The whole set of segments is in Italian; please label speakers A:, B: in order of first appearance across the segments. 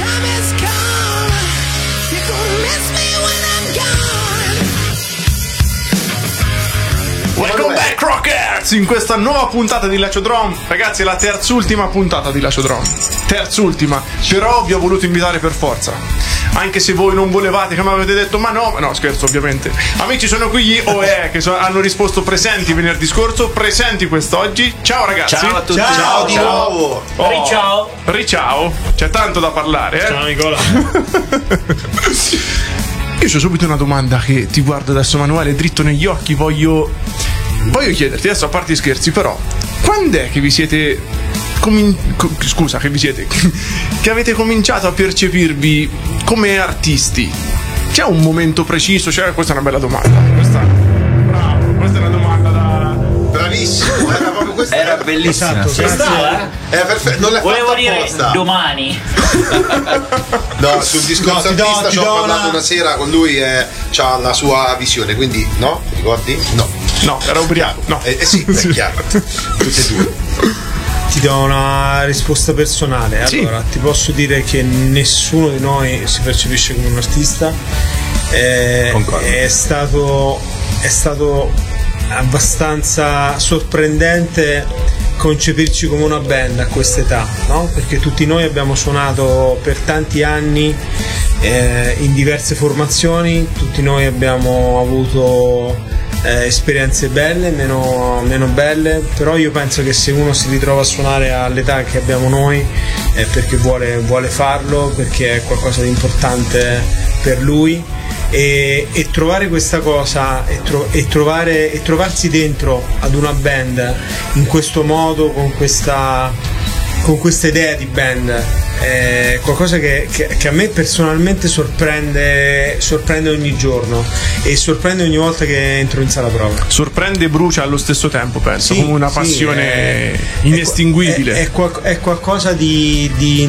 A: time has come. You're gonna miss me when I'm gone.
B: Welcome back, Rockers! In questa nuova puntata di Lacio Drum. Ragazzi, è la terzultima puntata di Lacio Drum. Terzultima. Però vi ho voluto invitare per forza. Anche se voi non volevate, che mi avete detto ma no, scherzo ovviamente. Amici, sono qui gli OE che hanno risposto presenti venerdì scorso, presenti quest'oggi. Ciao ragazzi.
C: Ciao a tutti.
D: Ciao di nuovo.
C: Riciao.
B: Riciao. C'è tanto da parlare,
D: Ciao Nicola.
B: Io c'ho subito una domanda che ti guardo adesso, Manuele, dritto negli occhi. Voglio chiederti adesso, a parte gli scherzi, però, quando è che vi siete che avete cominciato a percepirvi come artisti? C'è un momento preciso? Cioè, questa è una bella domanda. Questa è una domanda da...
D: Bravissimo, era proprio questa.
C: Era bellissima.
D: Era perfetto, non l'hai
C: Volevo
D: fatta
C: dire
D: apposta.
C: domani.
D: No, sul discorso artista ci ho parlato una sera con lui e c'ha la sua visione, quindi no? Ricordi?
B: No, era ubriaco. No.
D: Sì, è chiaro. Tutte e due.
E: Ti do una risposta personale. Allora, ti posso dire che nessuno di noi si percepisce come un artista. È stato abbastanza sorprendente concepirci come una band a quest'età, no? Perché tutti noi abbiamo suonato per tanti anni in diverse formazioni, tutti noi abbiamo avuto esperienze belle, meno belle, però io penso che se uno si ritrova a suonare all'età che abbiamo noi è perché vuole farlo, perché è qualcosa di importante per lui, e trovare questa cosa e trovarsi dentro ad una band in questo modo, con questa idea di band, è qualcosa che a me personalmente sorprende ogni giorno e sorprende ogni volta che entro in sala prova.
B: Sorprende e brucia allo stesso tempo, penso, come una passione inestinguibile.
E: È qualcosa di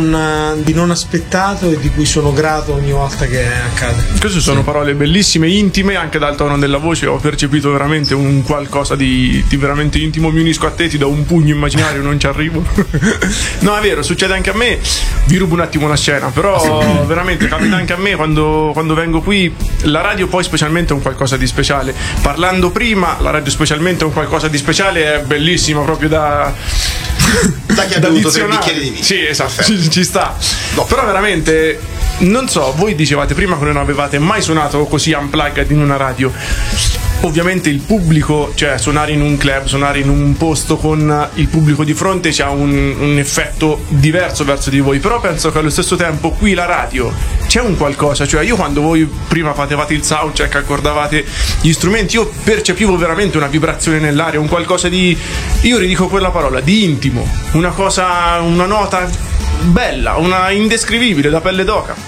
E: non aspettato e di cui sono grato ogni volta che accade.
B: Queste sono parole bellissime, intime, anche dal tono della voce ho percepito veramente un qualcosa di veramente intimo. Mi unisco a te, ti do un pugno immaginario, non ci arrivo. No, è vero, succede anche a me. Vi rubo un attimo la scena, però veramente capita anche a me quando vengo qui. La radio poi specialmente è un qualcosa di speciale. Parlando prima, la radio specialmente è un qualcosa di speciale, è bellissima, proprio da
D: chi ha bevuto 3 bicchieri di vino.
B: Sì, esatto, ci sta. No, però veramente, non so, voi dicevate prima che non avevate mai suonato così unplugged in una radio. Ovviamente il pubblico, cioè suonare in un club, suonare in un posto con il pubblico di fronte c'ha un effetto diverso verso di voi, però penso che allo stesso tempo qui la radio c'è un qualcosa, cioè io quando voi prima facevate il soundcheck, accordavate gli strumenti, io percepivo veramente una vibrazione nell'aria, un qualcosa di, io ridico quella parola, di intimo, una cosa, una nota bella, una indescrivibile, da pelle d'oca.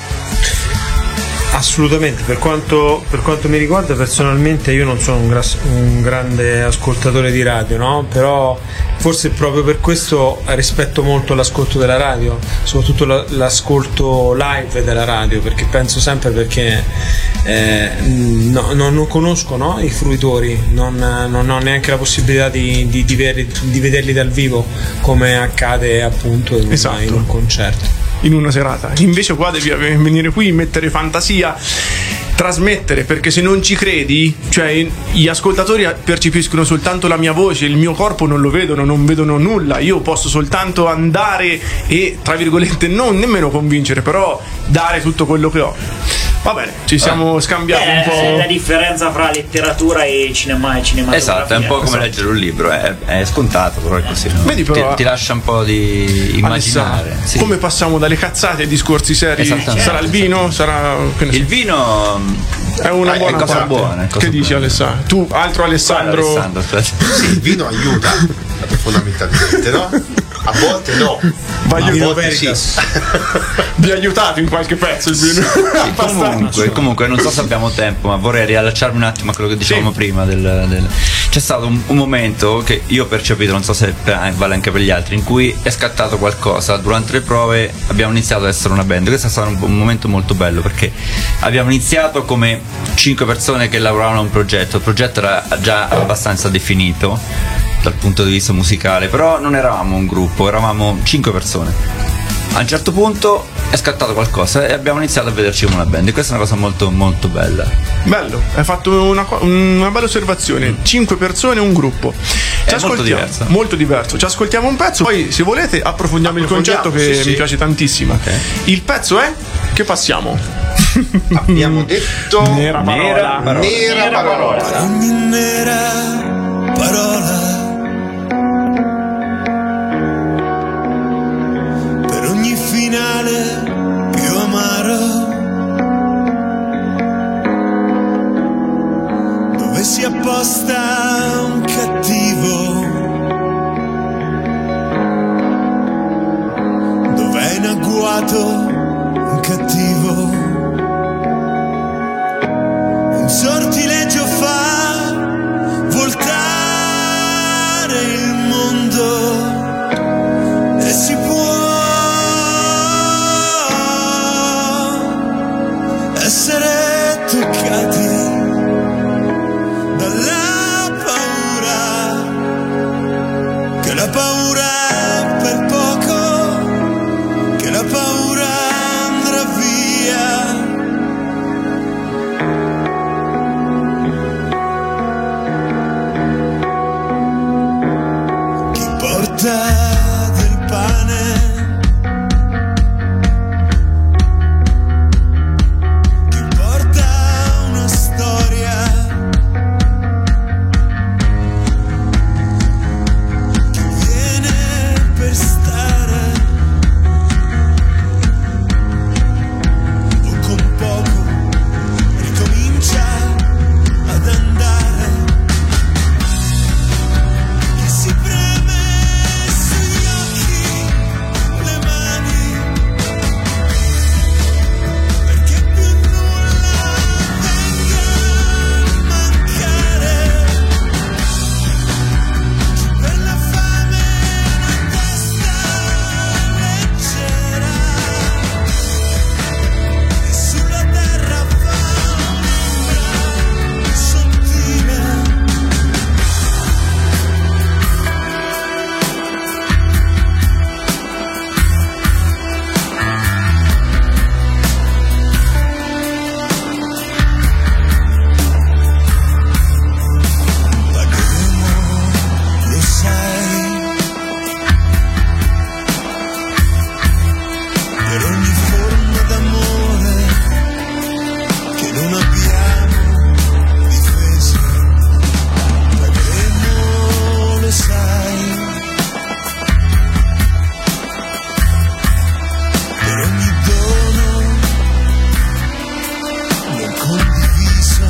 E: Assolutamente, per quanto mi riguarda personalmente io non sono un grande ascoltatore di radio, no? Però forse proprio per questo rispetto molto l'ascolto della radio, soprattutto l'ascolto live della radio, perché penso sempre, perché non conosco, no, i fruitori, non ho neanche la possibilità di vederli dal vivo come accade appunto in un concerto,
B: in una serata. Invece qua devi venire qui, mettere fantasia, trasmettere, perché se non ci credi, cioè gli ascoltatori percepiscono soltanto la mia voce, il mio corpo non lo vedono, non vedono nulla, io posso soltanto andare e, tra virgolette, non nemmeno convincere, però dare tutto quello che ho. Va bene, ci siamo scambiati un po'.
C: È la differenza fra letteratura e cinema e cinematografia.
F: Esatto, è un po' come leggere un libro, è scontato, però è così, no?
B: Vedi, però,
F: ti lascia un po' di immaginare. Sì.
B: Come passiamo dalle cazzate ai discorsi seri? Sarà il vino? Sarà...
F: Il vino
B: è una buona
F: cosa
B: parte.
F: Buona.
B: Che dici, Alessandro? Tu, altro Alessandro?
D: Sì, il vino aiuta fondamentalmente, no? A volte no,
B: a
D: volte sì.
B: Vi ha aiutato in qualche pezzo il vino?
F: Sì, comunque non so se abbiamo tempo, ma vorrei riallacciarmi un attimo a quello che dicevamo prima c'è stato un momento che io ho percepito, non so se vale anche per gli altri, in cui è scattato qualcosa durante le prove. Abbiamo iniziato ad essere una band. Questo è stato un momento molto bello, perché abbiamo iniziato come 5 persone che lavoravano a un progetto. Il progetto era già abbastanza definito dal punto di vista musicale, però non eravamo un gruppo, eravamo 5 persone. A un certo punto è scattato qualcosa e abbiamo iniziato a vederci come una band, e questa è una cosa molto molto bella.
B: Bello, hai fatto una bella osservazione. 5 persone, un gruppo.
F: È molto diverso.
B: Molto diverso. Ci ascoltiamo un pezzo, poi se volete approfondiamo il concetto che mi piace tantissimo.
F: Okay.
B: Il pezzo è che passiamo.
D: Abbiamo detto
B: Nera parola.
D: Nera parola.
A: Ogni nera parola, per ogni finale più amaro, dove si apposta un cattivo, dove è in agguato un cattivo. Un sortileggio fa voltare il mondo e si può essere toccati dalla paura, che la paura è per poco, che la paura andrà via. Del pane, che porta una storia, che viene per stare, o con poco ricomincia ad andare, che si preme le mani, perché più nulla venga a mancare, per la fame una testa leggera, e sulla terra fa un'ombra sottile. Lo sai, per ogni forma d'amore che non abbiamo difeso, pagheremo, lo sai, per ogni dono non condiviso.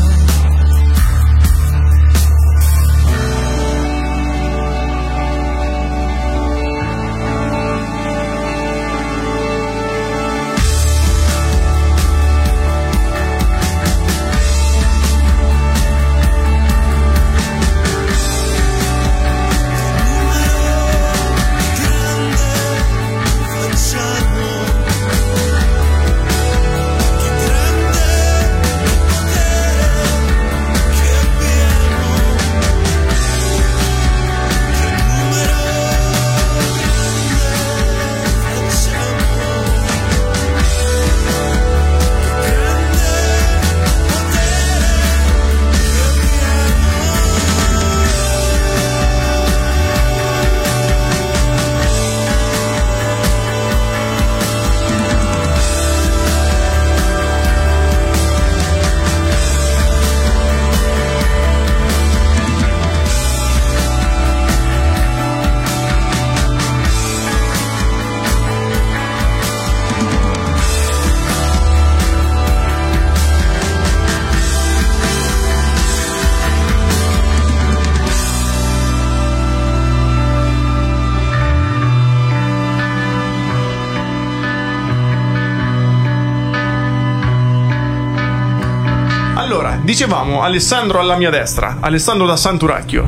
B: Allora, dicevamo Alessandro alla mia destra, Alessandro da Sant'Uracchio.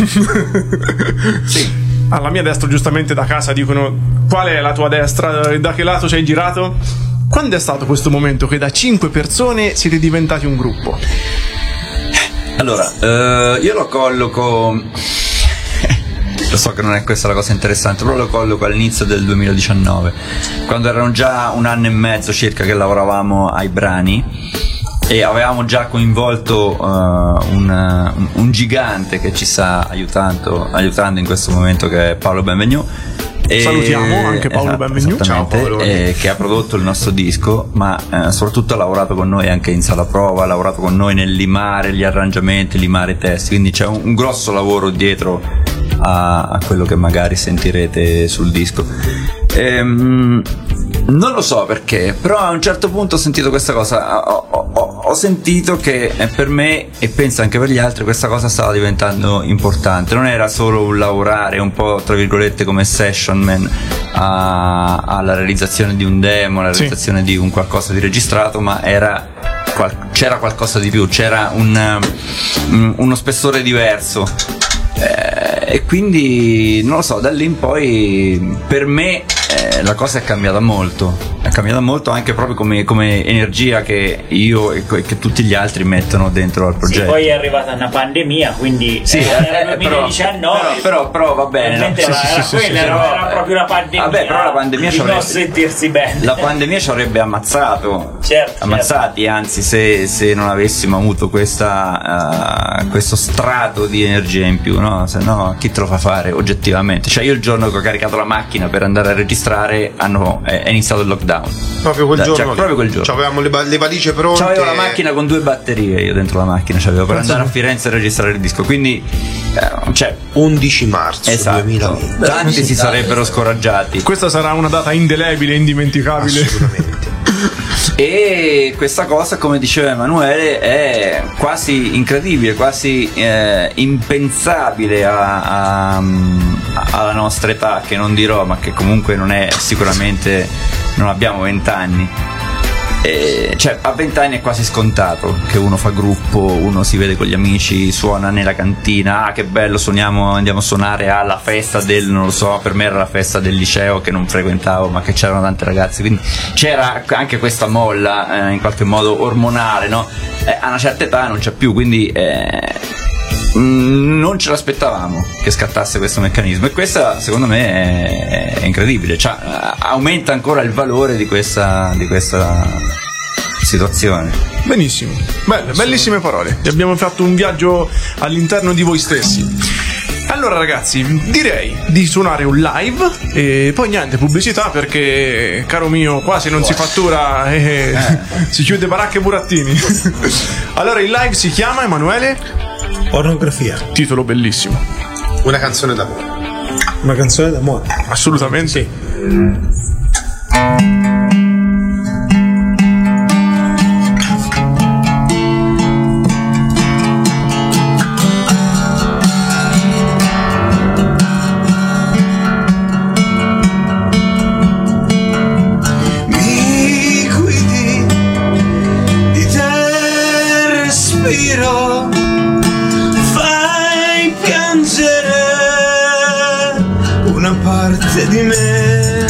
F: Sì.
B: Alla mia destra, giustamente da casa dicono: qual è la tua destra? Da che lato sei girato? Quando è stato questo momento che da 5 persone siete diventati un gruppo?
F: Allora, io lo colloco lo so che non è questa la cosa interessante, però lo colloco all'inizio del 2019, quando erano già 1 anno e mezzo circa che lavoravamo ai brani e avevamo già coinvolto un gigante che ci sta aiutando in questo momento, che è Paolo Benvenu.
B: Salutiamo anche Paolo Benvenu.
F: Ciao Paolo. Che ha prodotto il nostro disco, ma soprattutto ha lavorato con noi anche in sala prova, ha lavorato con noi nel limare gli arrangiamenti, limare i testi, quindi c'è un grosso lavoro dietro a quello che magari sentirete sul disco. Non lo so perché, però a un certo punto ho sentito questa cosa, ho sentito che per me, e penso anche per gli altri, questa cosa stava diventando importante. Non era solo un lavorare un po' tra virgolette come session man alla realizzazione di un demo, alla realizzazione di un qualcosa di registrato, ma c'era qualcosa di più, c'era uno spessore diverso. E quindi non lo so, da lì in poi per me la cosa è cambiata molto anche proprio come energia che io e che tutti gli altri mettono dentro al progetto.
C: Sì, poi è arrivata una pandemia, quindi era il 2019,
F: però va bene,
C: era proprio la pandemia.
F: Vabbè, però la pandemia
C: di non sentirsi bene.
F: La pandemia ci avrebbe ammazzato, ammazzati,
C: certo.
F: Anzi, se non avessimo avuto questo strato di energia in più, no? Se no chi te lo fa fare oggettivamente? Cioè io il giorno che ho caricato la macchina per andare a registrare è iniziato il lockdown.
D: Proprio quel giorno.
F: Proprio quel giorno.
D: Avevamo le valigie pronte.
F: C'avevo la macchina con 2 batterie, io dentro la macchina c'avevo per andare a Firenze a registrare il disco. Quindi
D: 11 marzo 2020.
F: Tanti si sarebbero scoraggiati.
B: Questa sarà una data indelebile e indimenticabile.
D: Assolutamente.
F: E questa cosa, come diceva Emanuele, è quasi incredibile, quasi impensabile alla nostra età, che non dirò, ma che comunque non è sicuramente, non abbiamo 20 anni. Cioè a 20 anni è quasi scontato che uno fa gruppo, uno si vede con gli amici, suona nella cantina, che bello, suoniamo, andiamo a suonare alla festa non lo so, per me era la festa del liceo che non frequentavo ma che c'erano tante ragazze, quindi c'era anche questa molla in qualche modo ormonale, no? A una certa età non c'è più, quindi non ce l'aspettavamo che scattasse questo meccanismo, e questa secondo me è incredibile, cioè aumenta ancora il valore di questa situazione.
B: Benissimo, bellissime parole. E abbiamo fatto un viaggio all'interno di voi stessi. Allora ragazzi, direi di suonare un live e poi niente, pubblicità, perché caro mio quasi non si fattura e si chiude baracche e burattini. Allora il live si chiama, Emanuele?
E: Pornografia.
B: Titolo bellissimo.
D: Una canzone d'amore.
E: Una canzone d'amore.
B: Assolutamente
E: sì.
A: Mi guidi di te respiro, fai piangere una parte di me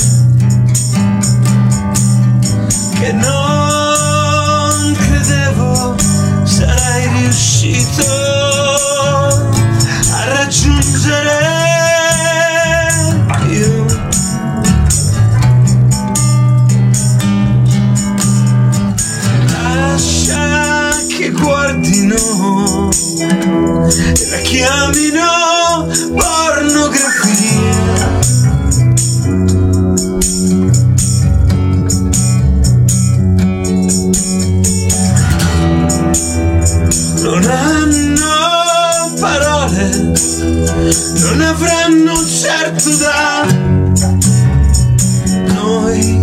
A: che non credevo sarei riuscito a raggiungere io. Lascia che guardino e la chiamino pornografia. Non hanno parole, non avranno certo da noi.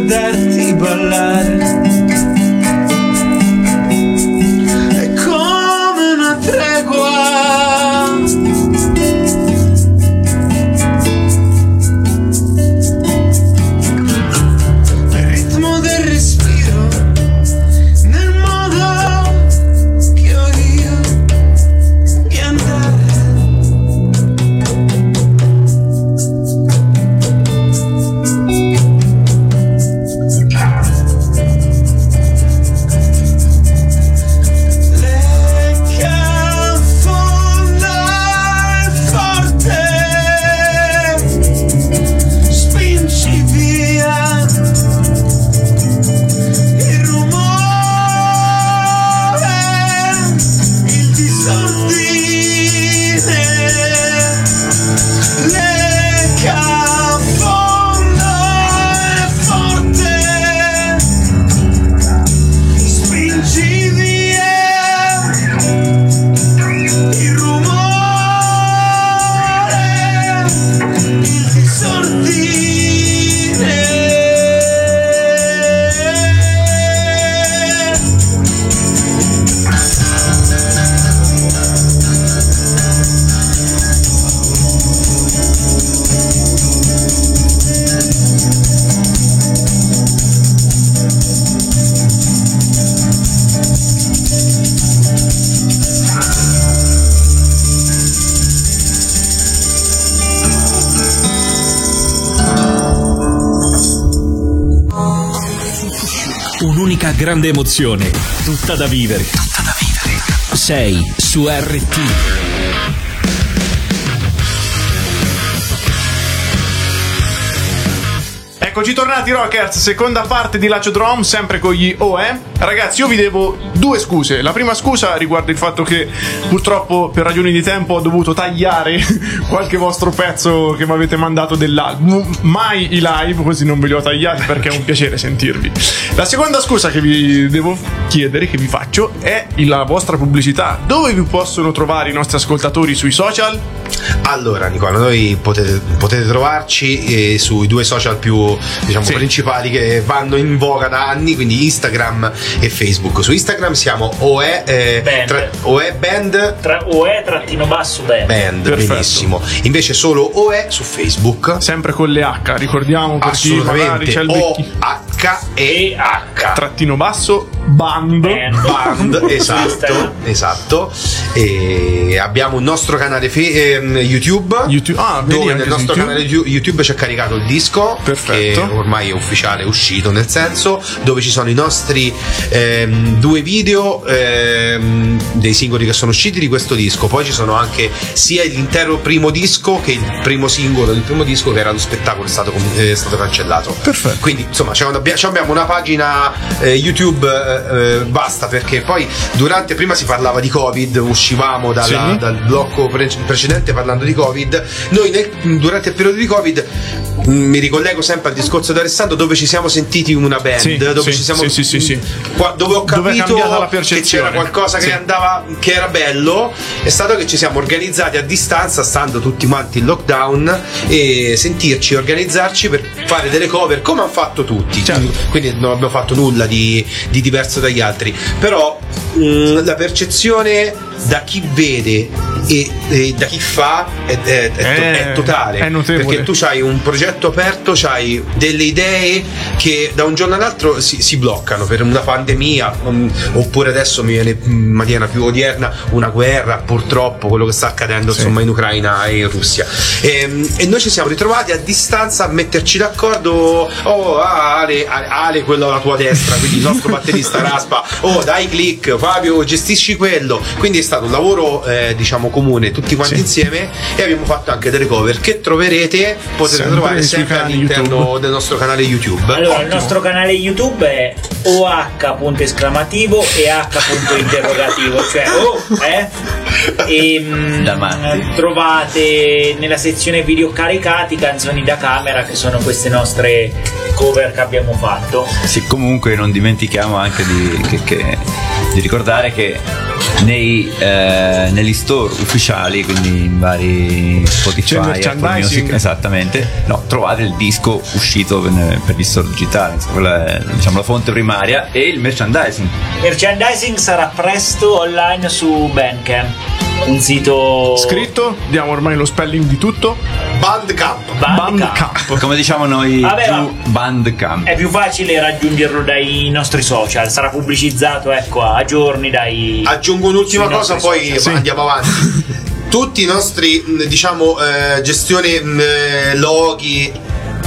E: guardarti ballare. È come una tregua. Il ritmo del respiro, nel modo che ho io di andare.
G: Un'unica grande emozione, tutta da vivere. Sei su RT.
B: Eccoci tornati Rockers, seconda parte di Lacio Drum, sempre con gli OE. Ragazzi, io vi devo due scuse. La prima scusa riguarda il fatto che purtroppo per ragioni di tempo ho dovuto tagliare qualche vostro pezzo che mi avete mandato dell'album. Mai i live, così non ve li ho tagliati perché è un piacere sentirvi. La seconda scusa che vi devo chiedere, che vi faccio, è la vostra pubblicità. Dove vi possono trovare i nostri ascoltatori sui social?
D: Allora Nicola, noi potete trovarci sui due social più principali che vanno in voga da anni, quindi Instagram e Facebook. Su Instagram siamo OE Band
C: OE_Band.
D: Benissimo. Invece solo OE su Facebook,
B: sempre con le H, ricordiamo, per chi magari c'è il
D: OHEH_Band. Esatto. E abbiamo un nostro canale YouTube. Dove nel nostro canale YouTube c'è caricato il disco. Perfetto. Che ormai è ufficiale, è uscito, nel senso, dove ci sono i nostri due video dei singoli che sono usciti di questo disco. Poi ci sono anche sia l'intero primo disco che il primo singolo del primo disco, che era lo spettacolo, è stato cancellato. Perfetto. Quindi insomma abbiamo una pagina YouTube, basta, perché poi prima si parlava di Covid, uscivamo dal blocco precedente parlando di Covid. Noi durante il periodo di Covid, mi ricollego sempre al discorso di Alessandro, dove ci siamo sentiti una band, dove ho capito che c'era qualcosa che andava, che era bello, è stato che ci siamo organizzati a distanza, stando tutti quanti in lockdown, e sentirci, organizzarci per fare delle cover come hanno fatto tutti. Quindi non abbiamo fatto nulla di diverso dagli altri, però la percezione da chi vede e da chi fa è totale, è notevole, perché tu c'hai un progetto aperto, c'hai delle idee che da un giorno all'altro si bloccano per una pandemia, oppure adesso mi viene in maniera più odierna una guerra, purtroppo quello che sta accadendo insomma in Ucraina e in Russia, e noi ci siamo ritrovati a distanza a metterci d'accordo. Ale, quello alla tua destra, quindi il nostro batterista raspa, dai click, Fabio gestisci quello, quindi è stato un lavoro comune, tutti quanti insieme, e abbiamo fatto anche delle cover che potete trovare sempre all'interno del nostro canale YouTube.
C: Allora, il nostro canale YouTube è OH.esclamativo e H.interrogativo, cioè trovate nella sezione video caricati canzoni da camera, che sono queste nostre cover che abbiamo fatto.
F: Sì, comunque non dimentichiamo anche di ricordare che negli store ufficiali, quindi in vari Spotify, Apple Music, esattamente, no, trovate il disco uscito per gli store digitali, quella è, diciamo, la fonte primaria, e il merchandising.
C: Merchandising sarà presto online su Bandcamp, un sito
B: scritto, diamo ormai lo spelling di tutto.
C: Bandcamp.
F: Come diciamo noi, Bandcamp.
C: È più facile raggiungerlo dai nostri social, sarà pubblicizzato, ecco, a giorni dai.
D: Aggiungo un'ultima cosa, poi andiamo avanti. Tutti i nostri, diciamo, gestione loghi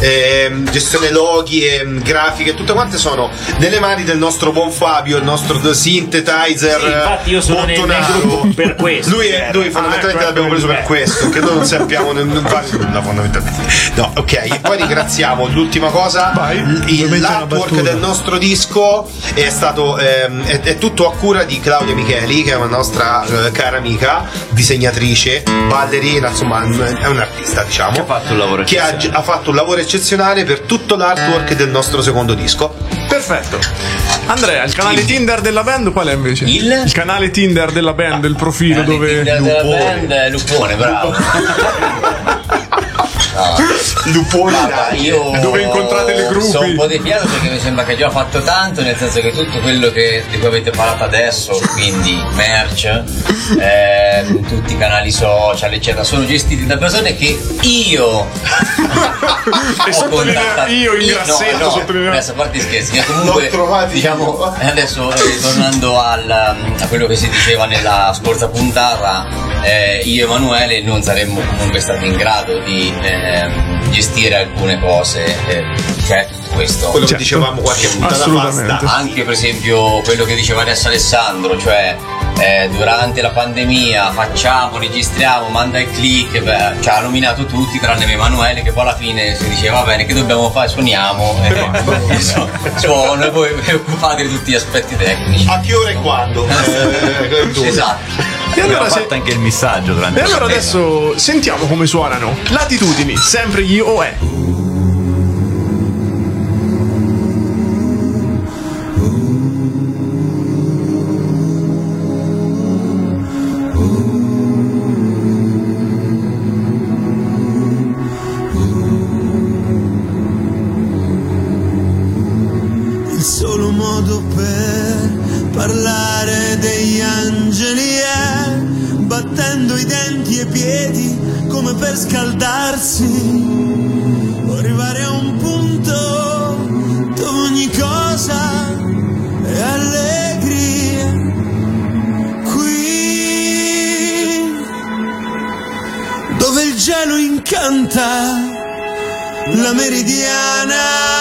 D: e grafiche, tutte quante sono nelle mani del nostro buon Fabio, il nostro synthesizer.
C: Sì, infatti io sono nel gruppo per questo.
D: Lui fondamentalmente l'abbiamo preso per questo, che noi non sappiamo non fare nulla fondamentalmente. No, ok, e poi ringraziamo l'ultima cosa, l'artwork del nostro disco è stato è tutto a cura di Claudia Micheli, che è una nostra cara amica, disegnatrice, ballerina, insomma è un artista, diciamo,
F: che ha fatto un lavoro
D: ha fatto un lavoro eccezionale per tutto l'artwork del nostro secondo disco.
B: Perfetto. Andrea, il canale Tinder della band qual è invece?
F: Il
B: canale Tinder della band, il profilo dove
H: Tinder della band è Lupone, bravo.
D: Lupone,
H: io
B: dove incontrate le gruppi.
H: sono un po' depiato perché mi sembra che già ho fatto tanto, nel senso che tutto quello di cui avete parlato adesso, quindi merch, tutti i canali social eccetera, sono gestiti da persone che io
B: e sottolineo io in grassetto, sottolineo.
H: Adesso a parte i scherzi, che comunque diciamo adesso ritornando a quello che si diceva nella scorsa puntata, io e Emanuele non saremmo comunque stati in grado di gestire alcune cose, cioè questo,
D: quello che dicevamo qualche puntata fa,
H: anche per esempio quello che diceva adesso Alessandro, cioè durante la pandemia registriamo, manda il click, ci ha nominato tutti tranne Emanuele, che poi alla fine si diceva va bene, che dobbiamo fare, suoniamo, suono, e voi vi occupate di tutti gli aspetti tecnici,
D: a che ora e quando.
H: Esatto.
B: E allora
F: fatto anche il missaggio durante
B: e allora adesso sentiamo come suonano Latitudini, sempre gli OE.
A: Il solo modo per parlare degli angeli è battendo i denti e i piedi come per scaldarsi, o arrivare a un punto dove ogni cosa è allegria. Qui dove il gelo incanta la meridiana.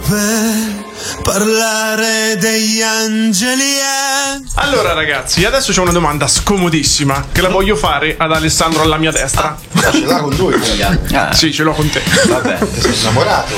A: per parlare degli angeli.
B: Allora ragazzi, adesso c'è una domanda scomodissima che la voglio fare ad Alessandro alla mia destra.
D: Ce l'ha con lui?
B: Sì, ce l'ho con te.
F: Vabbè,
D: ti sei innamorato?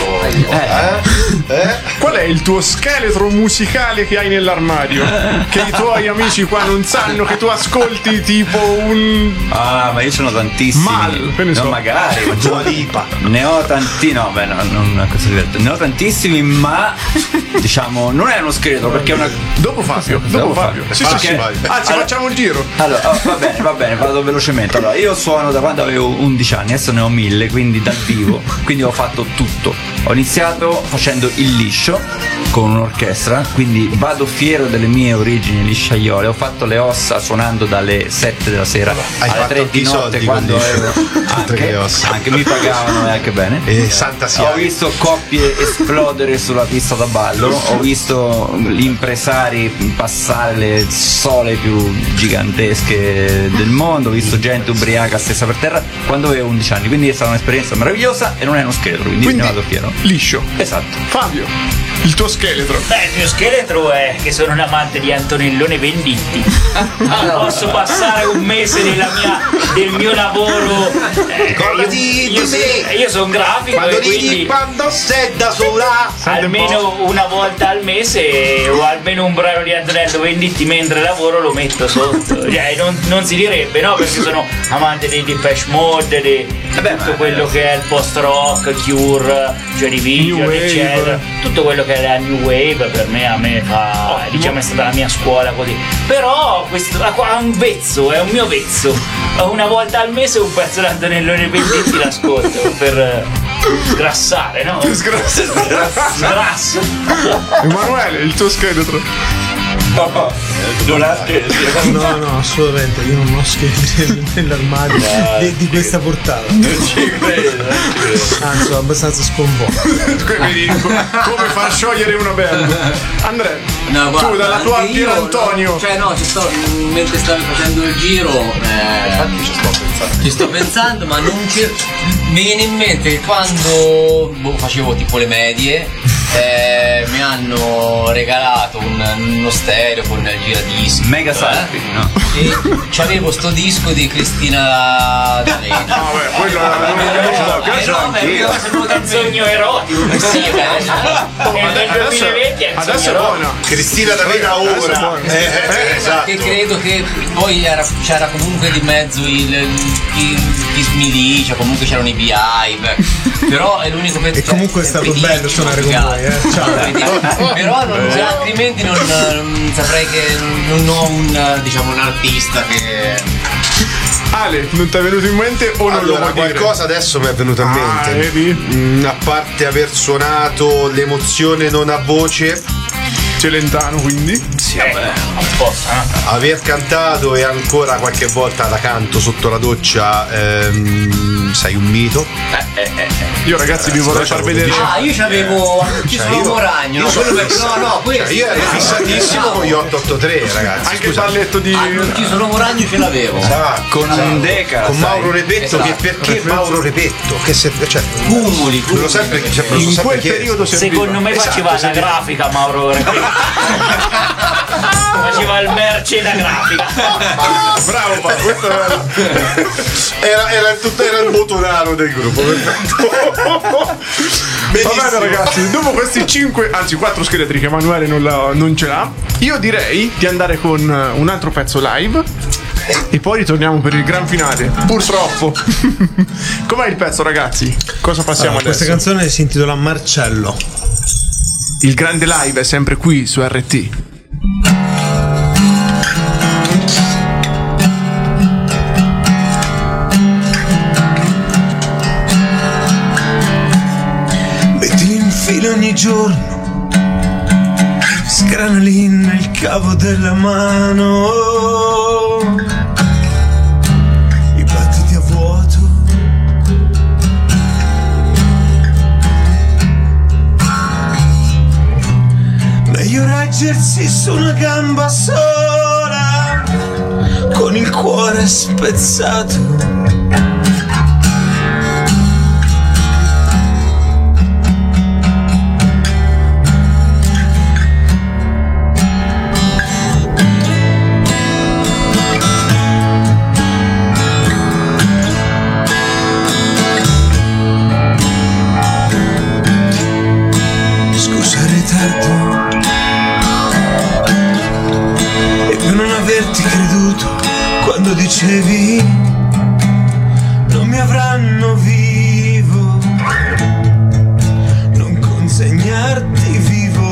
B: Qual è il tuo scheletro musicale che hai nell'armadio? Che i tuoi amici qua non sanno che tu ascolti tipo un...
F: Ah, ma io ce ne ho tantissimi.
B: Che ne so.
F: No, magari.
D: Dua Lipa.
F: Ne ho tanti, no, beh, no, non cosa divertente. Ne ho tantissimi, ma diciamo non è uno scheletro perché è una.
B: Dopo Fabio. Sì, facciamo il giro.
F: Allora, va bene, vado velocemente. Allora, io suono da quando avevo 11 anni, adesso ne ho 1000, quindi dal vivo. Quindi ho fatto tutto. Ho iniziato facendo il liscio con un'orchestra, quindi vado fiero delle mie origini lisciaiole. Ho fatto le ossa suonando dalle 7 della sera alle 3 di notte quando ero anche mi pagavano e anche bene.
D: E Santa sia.
F: Ho visto coppie esplodere sulla pista da ballo, ho visto gli impresari passare le sole più gigantesche del mondo, ho visto gente ubriaca stessa per terra quando avevo 11 anni, quindi è stata un'esperienza meravigliosa e non è uno scheletro, quindi ne vado fiero.
B: Liscio.
F: Esatto.
B: Fabio, il tuo scheletro.
C: Beh, il mio scheletro è che sono un amante di Antonellone Venditti. Non posso passare un mese del mio lavoro. Io sono grafico
D: quando
C: e quindi
D: quando sei da sola
C: almeno una volta al mese o almeno un brano di Antonello Venditti mentre lavoro lo metto sotto. Non si direbbe, no? Perché sono amante dei Depeche Mode, di tutto quello che è il post rock, Cure, Joy Division, eccetera. Tutto quello che è la New Wave per me, a me fa, diciamo, è stata la mia scuola così. Però questo è un vezzo, è un mio vezzo. Una volta al mese un pezzo di Antonellone Venditti l'ascolto per sgrassare, no? Sgrasso.
B: Emanuele, il tuo scheletro.
F: Non ha scheletro.
E: No, assolutamente, io non ho scheletri nell'armadio di questa portata.
F: Non ci credo.
E: Anzi, sono abbastanza sconvolto.
B: Vedi come far sciogliere una band. Andrea, tu dalla tua Pierantonio.
H: Mentre stavi facendo il giro, ci sto pensando, ma non mi viene in mente che quando facevo tipo le medie mi hanno regalato uno stereo con il giradischi
F: mega salvi, no?
H: E c'avevo sto disco di Cristina D'Avena.
B: Quello
C: è un sogno erotico. Sì, nel 2020
B: adesso è buona.
D: Cristina D'Avena ora. Esatto.
H: Che credo che poi c'era comunque di mezzo il Milicia, comunque c'erano i Beehive, però è l'unico pezzo.
E: E comunque è stato bello suonare con voi, Ciao.
H: Però altrimenti non saprei che non ho un artista che.
B: Ale, non ti è venuto in mente o non lo vuoi dire?
D: Qualcosa adesso mi è venuto in mente.
B: Vedi?
D: A parte aver suonato l'emozione non a voce,
B: Celentano, quindi?
D: Sì, vabbè. Aver cantato e ancora qualche volta la canto sotto la doccia, sei un mito.
B: Io ragazzi vi vorrei far vedere.
H: Io c'avevo Chiusolo Moragno.
D: Io ero fissatissimo con gli 883, ragazzi.
B: Anche il balletto di
H: Chiusolo Moragno ce l'avevo.
F: Con un Deca.
D: Con Mauro Repetto, che perché Mauro Repetto? Che
H: cumuli.
D: Lo sempre
B: in quel periodo
C: secondo me faceva la grafica Mauro Repetto. Faceva il merce da grafica.
B: Bravo Paolo, questo
D: era il motonaro del gruppo.
B: Va bene ragazzi, dopo questi 4 scheletri che Emanuele non ce l'ha, io direi di andare con un altro pezzo live e poi ritorniamo per il gran finale. Purtroppo. Com'è il pezzo ragazzi? Cosa passiamo adesso?
E: Questa canzone si intitola Marcello.
B: Il grande live è sempre qui su RT.
A: Mettili in fila ogni giorno, sgranali nel cavo della mano, i battiti a vuoto. Meglio reggersi su una gamba sola, con il cuore spezzato. dicevi non mi avranno vivo, non consegnarti vivo.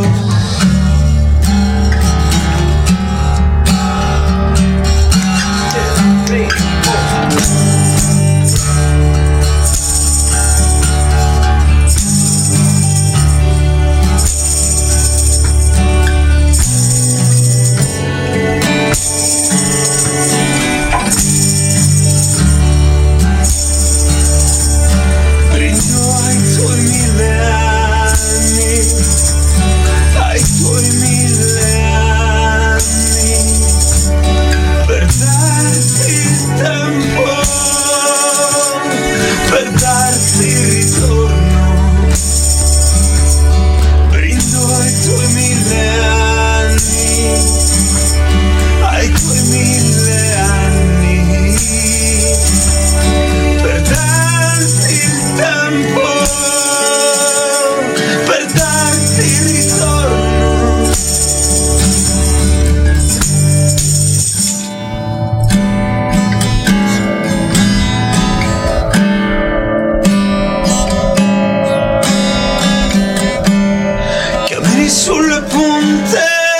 A: Sulle punte,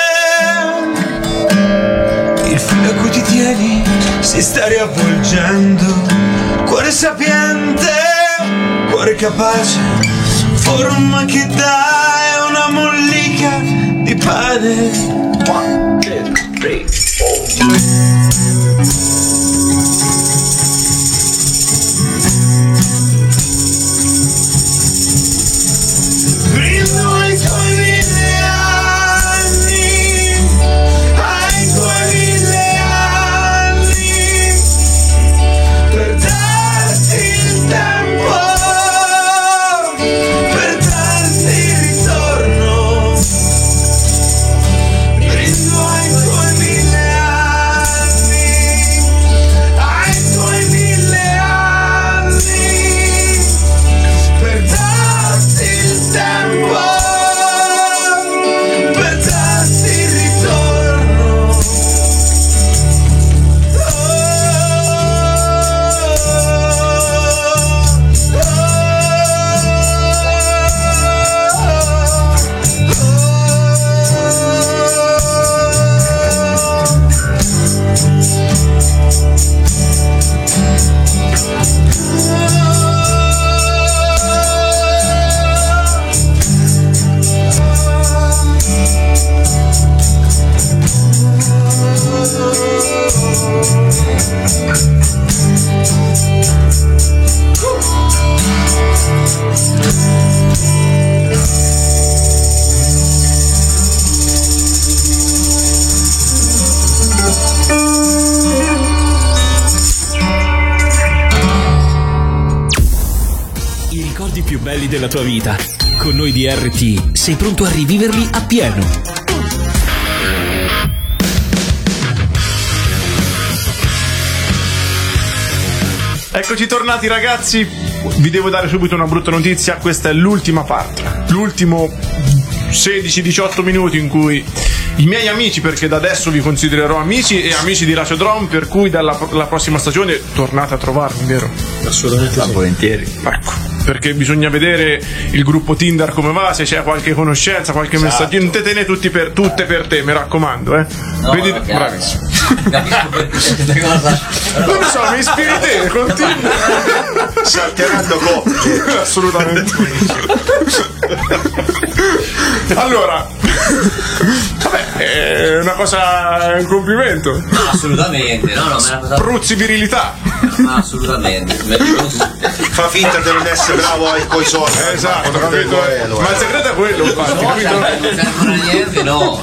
A: il filo a cui ti tieni si sta riavvolgendo. Cuore sapiente, cuore capace, forma che dà una mollica di pane. 1, 2, 3, 4.
G: Belli della tua vita. Con noi di RT sei pronto a riviverli appieno.
B: Eccoci tornati ragazzi, vi devo dare subito una brutta notizia, questa è l'ultima parte, l'ultimo 16-18 minuti in cui i miei amici, perché da adesso vi considererò amici e amici di Radio Drum, per cui la prossima stagione tornate a trovarmi, vero?
E: Assolutamente sì.
F: Volentieri.
B: Ecco, perché bisogna vedere il gruppo Tinder come va, se c'è qualche conoscenza, qualche messaggio, non te ne tutte per te, mi raccomando,
H: No,
B: vedi,
H: no,
B: bravissimo.
H: Capisco questa cosa.
B: Non lo so, mi ispiri te, continua.
D: Salteranno coppie.
B: Assolutamente. Allora, vabbè, è una cosa, è un complimento.
H: Assolutamente, no, ma è una cosa.
B: Spruzzi virilità.
H: Ma assolutamente, me le dicono tutte.
D: Fa finta di non essere bravo coi soldi.
B: Esatto, capito? Ma il segreto è quello, infatti, capito?
H: Non servono a niente, no.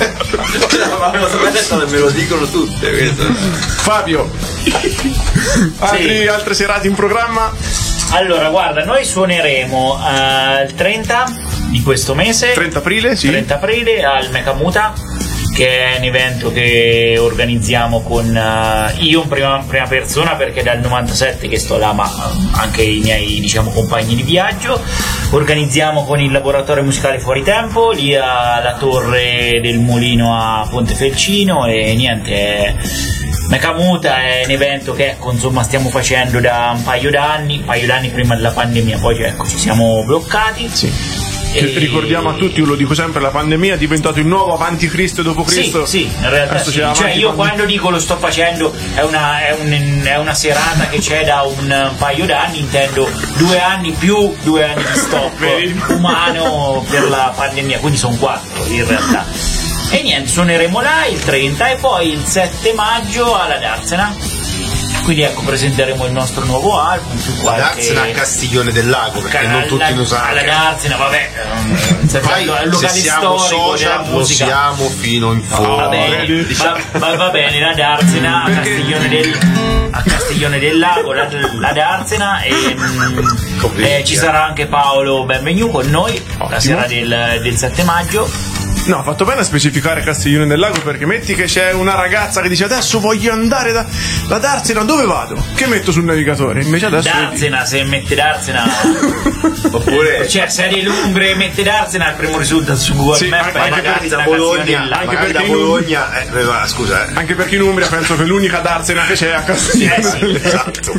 F: Me lo dicono tutte questo.
B: Fabio, altre serate in programma?
C: Allora, guarda, noi suoneremo il 30 di questo mese.
B: 30 aprile, sì.
C: 30 aprile al Mecamuta, che è un evento che organizziamo con io in prima persona, perché dal 97 che sto là, ma anche i miei, diciamo, compagni di viaggio. Organizziamo con il laboratorio musicale Fuori Tempo lì alla Torre del Molino a Pontefelcino, e niente, Mecamuta è un evento che ecco, insomma, stiamo facendo da un paio d'anni prima della pandemia, poi ecco, ci siamo bloccati.
B: Sì. Ricordiamo a tutti, io lo dico sempre, la pandemia è diventato il nuovo avanti Cristo e dopo Cristo.
C: Sì, in realtà sì. Cioè io quando dico lo sto facendo è una serata che c'è da un paio d'anni, intendo 2 anni più 2 anni di stop umano per la pandemia, quindi sono 4 in realtà. E niente, suoneremo là il 30 e poi il 7 maggio alla Darsena. Quindi ecco, presenteremo il nostro nuovo album più qualche...
D: Darsena a Castiglione del Lago, perché non tutti lo sanno.
C: Alla Darsena, vabbè, è il locale storico
D: social,
C: della musica.
D: lo siamo fino in fondo.
C: Va bene, la Darsena a Castiglione del Lago, la Darsena, e ci sarà anche Paolo Benvenu con noi. Ottimo. La sera del 7 maggio.
B: No, ha fatto bene a specificare Castiglione del Lago, perché metti che c'è una ragazza che dice adesso voglio andare da Darsena, dove vado? Che metto sul navigatore? Invece adesso
C: Darsena, se mette Darsena oppure cioè se è l'Umbria e mette Darsena, al primo risultato su Google Maps è
D: magari da Bologna, scusa.
B: Anche perché in Umbria penso che l'unica Darsena che c'è è a Castiglione del Lago.
D: Esatto.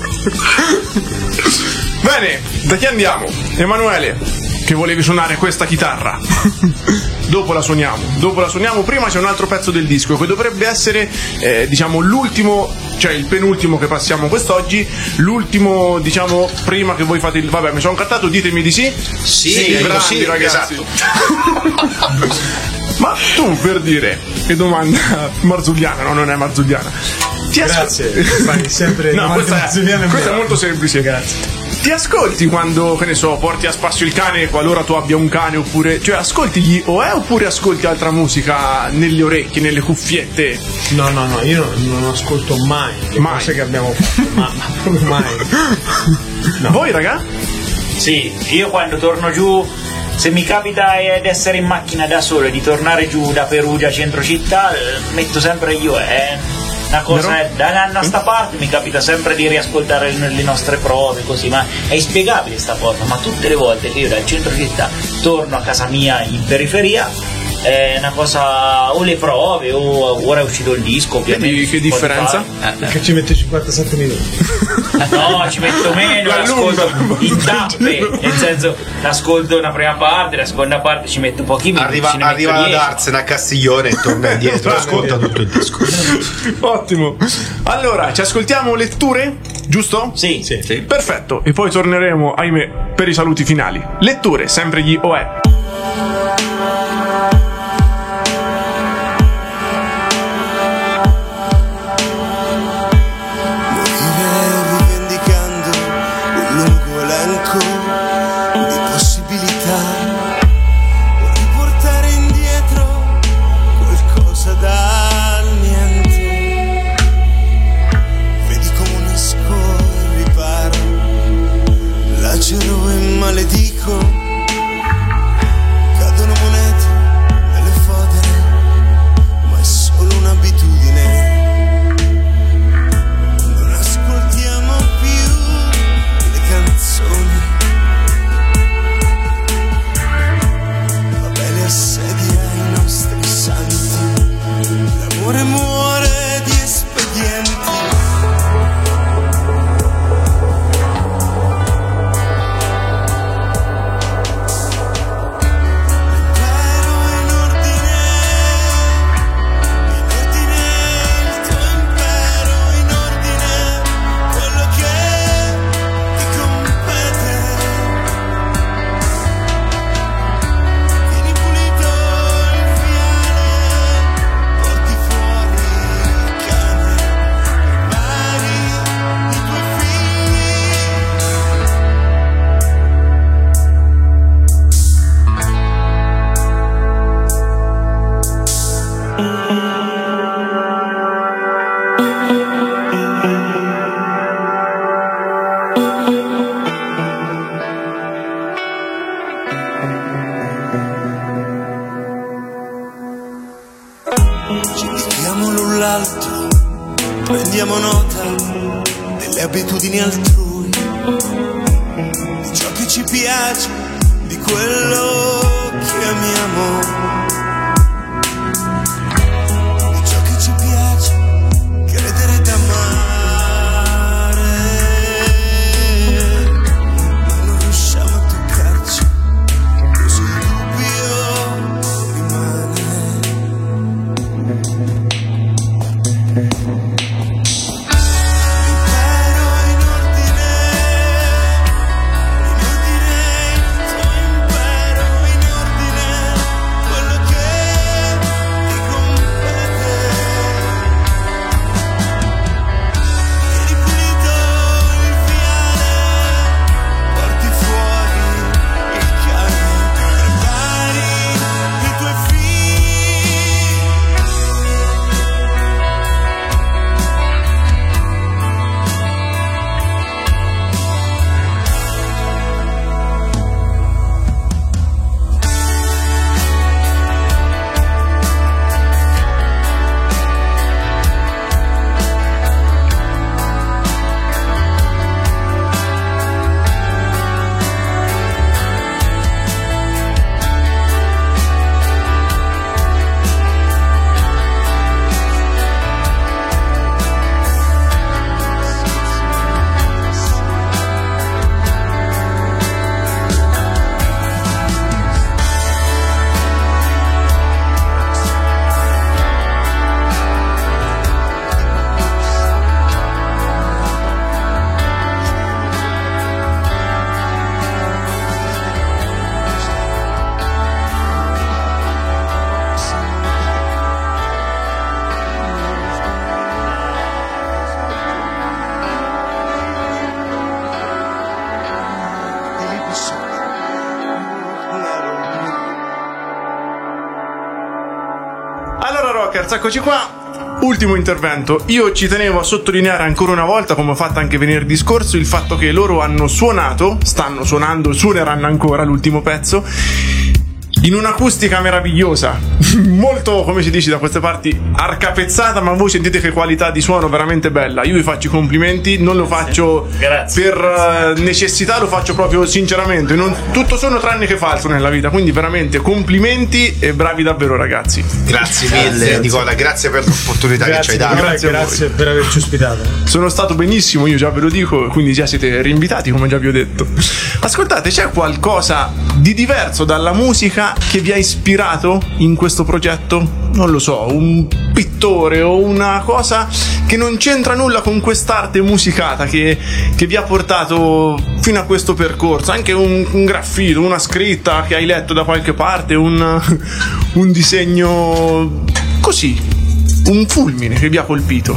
B: Bene, da chi andiamo? Emanuele, che volevi suonare questa chitarra. Dopo la suoniamo, prima c'è un altro pezzo del disco che dovrebbe essere diciamo l'ultimo, cioè il penultimo che passiamo quest'oggi, l'ultimo diciamo prima che voi fate il... Vabbè, mi sono incantato, ditemi di sì.
D: Sì,
B: grandi, ragazzi.
D: Esatto.
B: Ma tu, per dire, che domanda marzulliana, no, non è marzulliana.
E: Grazie, fai sempre
B: no, questa è molto semplice.
E: Grazie.
B: Ti ascolti quando, che ne so, porti a spasso il cane, qualora tu abbia un cane, oppure, cioè ascolti gli OE oppure ascolti altra musica nelle orecchie, nelle cuffiette?
E: No, io non ascolto mai le cose che abbiamo fatto, ma proprio mai.
B: No. Voi, raga?
C: Sì, io quando torno giù, se mi capita di essere in macchina da solo e di tornare giù da Perugia centro città, metto sempre io, una cosa da un anno a sta parte mi capita sempre di riascoltare le nostre prove così, ma è inspiegabile sta cosa, ma tutte le volte che io dal centro città torno a casa mia in periferia è una cosa, o le prove o ora è uscito il disco, ovviamente.
B: Vedi che differenza?
E: Perché ci mette 57 minuti.
C: No, ci metto meno, l'ascolto in tappe, nel senso l'ascolto una prima parte, la seconda parte ci metto pochi minuti.
D: Arriva ad Darsena a Castiglione e torna indietro, ascolta tutto il disco.
B: Ottimo. Allora, ci ascoltiamo letture, giusto?
C: Sì.
B: Perfetto, e poi torneremo, ahimè, per i saluti finali. Letture, sempre gli OE.
A: Lacero e maledico, cadono monete nelle fodere, ma è solo un'abitudine. Non ascoltiamo più le canzoni, vabbè le assedia i nostri santi, l'amore muore di espedienti. Prendiamo nota delle abitudini altrui, di ciò che ci piace, di quello che amiamo, di ciò che ci piace, credere
B: Allora Rockers, eccoci qua. Ultimo intervento. Io ci tenevo a sottolineare ancora una volta, come ho fatto anche venerdì scorso, il fatto che loro hanno suonato, stanno suonando, suoneranno ancora l'ultimo pezzo in un'acustica meravigliosa, molto, come si dice da queste parti, arcapezzata, ma voi sentite che qualità di suono veramente bella. Io vi faccio i complimenti, non lo faccio per necessità, lo faccio proprio sinceramente. Tutto sono tranne che falso nella vita, quindi veramente complimenti e bravi davvero ragazzi.
D: Grazie mille Nicola, grazie per l'opportunità che ci hai dato.
E: Grazie per averci ospitato.
B: Sono stato benissimo, io già ve lo dico, quindi già siete rinvitati, come già vi ho detto. Ascoltate, c'è qualcosa di diverso dalla musica che vi ha ispirato in questo progetto? Non lo so, un pittore o una cosa che non c'entra nulla con quest'arte musicata che vi ha portato fino a questo percorso, anche un graffito, una scritta che hai letto da qualche parte, un disegno così, un fulmine che vi ha colpito.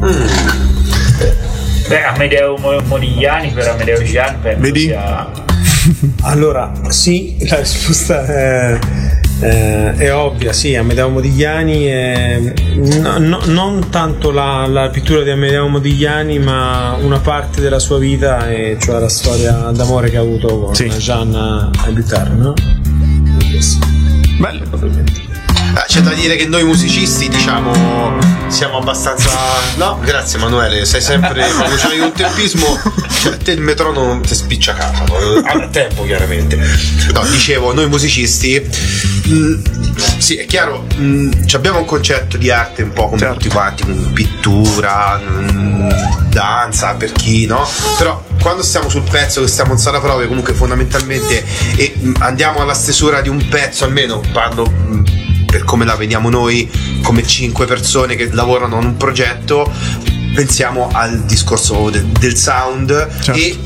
C: Amedeo Modigliani per Amedeo Gian penso.
B: Vedi?
C: Sia...
E: Allora, sì, la risposta è ovvia, sì, Amedeo Modigliani non tanto la pittura di Amedeo Modigliani, ma una parte della sua vita, e cioè la storia d'amore che ha avuto con Jeanne Hébuterne, no?
B: Bello,
E: probabilmente.
D: C'è da dire che noi musicisti, diciamo, siamo abbastanza... No, grazie Emanuele, sei sempre... quando c'hai un tempismo, cioè te il metronomo ti spiccia capo, a tempo chiaramente. No, dicevo, noi musicisti, sì, è chiaro, abbiamo un concetto di arte un po' come tutti quanti, pittura, danza, per chi, no? Però quando stiamo sul pezzo, che stiamo in sala prove, comunque fondamentalmente, e andiamo alla stesura di un pezzo, almeno parlo... per come la vediamo noi, come 5 persone che lavorano in un progetto, pensiamo al discorso del sound, certo, e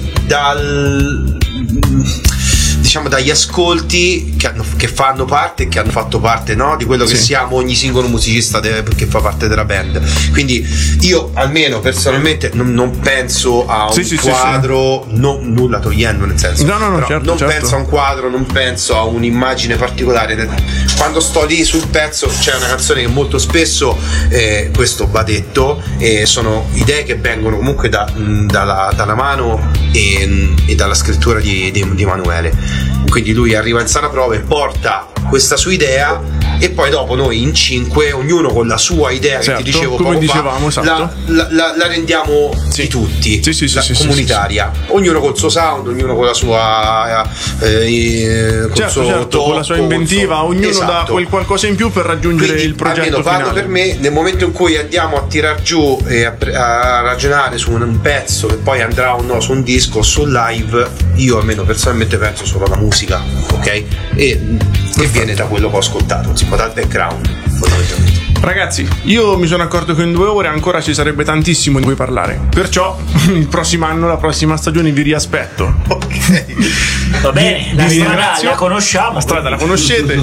D: dagli ascolti che fanno parte e che hanno fatto parte, no, di quello che siamo ogni singolo musicista che fa parte della band. Quindi io almeno personalmente non penso a un quadro, nulla togliendo, nel senso, non penso a un quadro, non penso a un'immagine particolare. Quando sto lì sul pezzo c'è una canzone che molto spesso, questo va detto, sono idee che vengono comunque dalla mano e dalla scrittura di Emanuele. Quindi lui arriva in sala prove, porta questa sua idea, e poi dopo noi in 5, ognuno con la sua idea, che ti dicevo poco fa, la rendiamo di tutti, comunitaria, ognuno col suo sound, ognuno con la sua
B: certo, con la sua inventiva, ognuno dà quel qualcosa in più per raggiungere il progetto finale.
D: Parlo per me, nel momento in cui andiamo a tirar giù e a ragionare su un pezzo che poi andrà o no su un disco o sul live, io almeno personalmente penso solo alla musica, ok? E viene da quello che ho ascoltato, insomma, dal background, fondamentalmente.
B: Ragazzi, io mi sono accorto che in 2 ore ancora ci sarebbe tantissimo di cui parlare. Perciò il prossimo anno, la prossima stagione vi riaspetto.
D: Ok.
C: Va bene, la strada la conosciamo.
B: La strada la conoscete.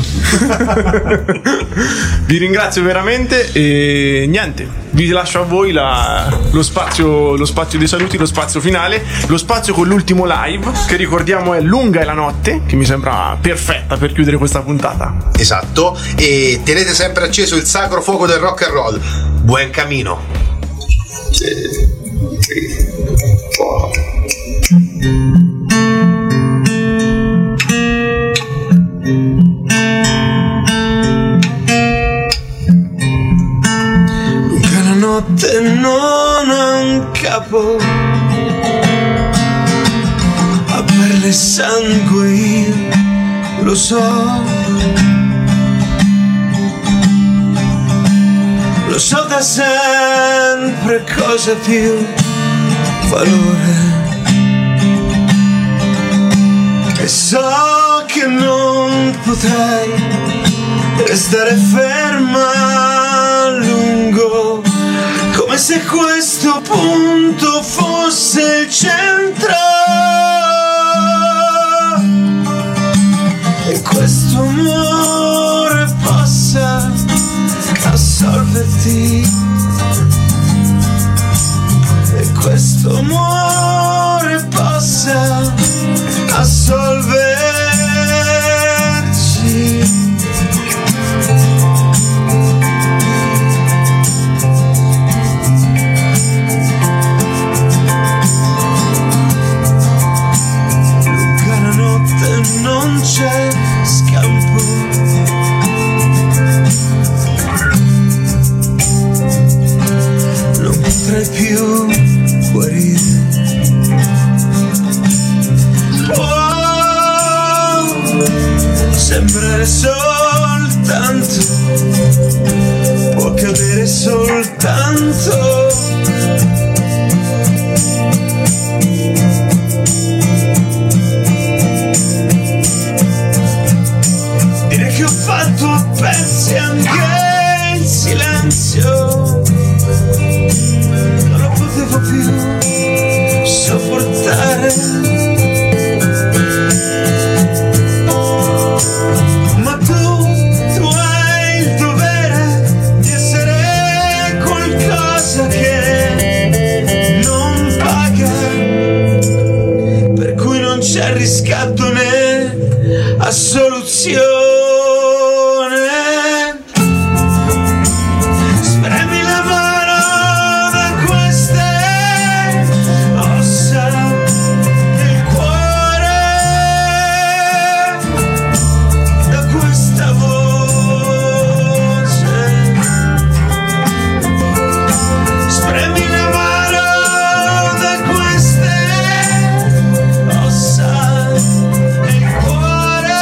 B: Vi ringrazio veramente e niente, vi lascio a voi lo spazio dei saluti, lo spazio finale, lo spazio con l'ultimo live, che ricordiamo è Lunga è la notte, che mi sembra perfetta per chiudere questa puntata.
D: Esatto, e tenete sempre acceso il sacro fuoco del rock and roll. Buon cammino.
A: Lunga la notte non ha un capo, a perle e sangue io lo so. Lo so da sempre cosa più valore, e so che non potrai restare ferma a lungo, come se questo punto fosse il centro. E questo amore possa assolverti, e questo amore possa assolverci. Lunga la notte non c'è scampo, non potrei più guarire. Sembrare soltanto, può cadere soltanto. Dire che ho fatto a pezzi anche il silenzio, non lo potevo più sopportare. C'è riscatto né assoluzione. Spremi la mano da queste ossa del cuore, da questa voce. Spremi la mano da queste ossa del cuore,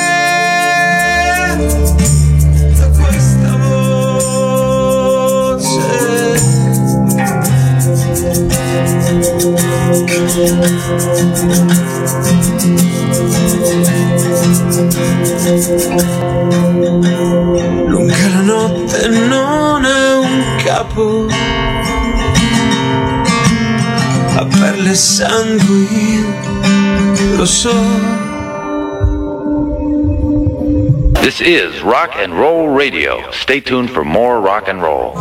A: da questa voce. Lunga la notte non è un capo, a perle e sangue io lo so.
I: This is Rock and Roll Radio. Stay tuned for more rock and roll.